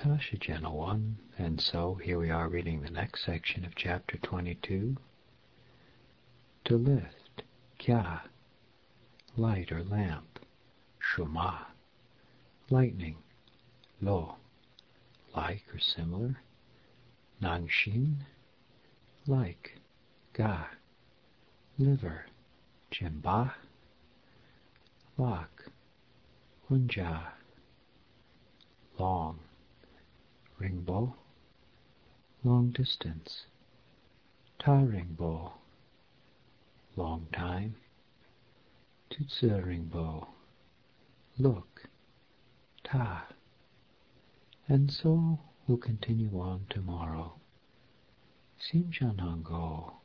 Channel 1, and so here we are reading the next section of Chapter 22. To lift, kya, light or lamp, shuma, lightning, lo, like or similar, nangshin, like, ga, liver, jimba, lak, hunja, long, ringbo, long distance, ta ringbo, long time, tutsu ringbo, look, ta, and so we'll continue on tomorrow. Sinjanango.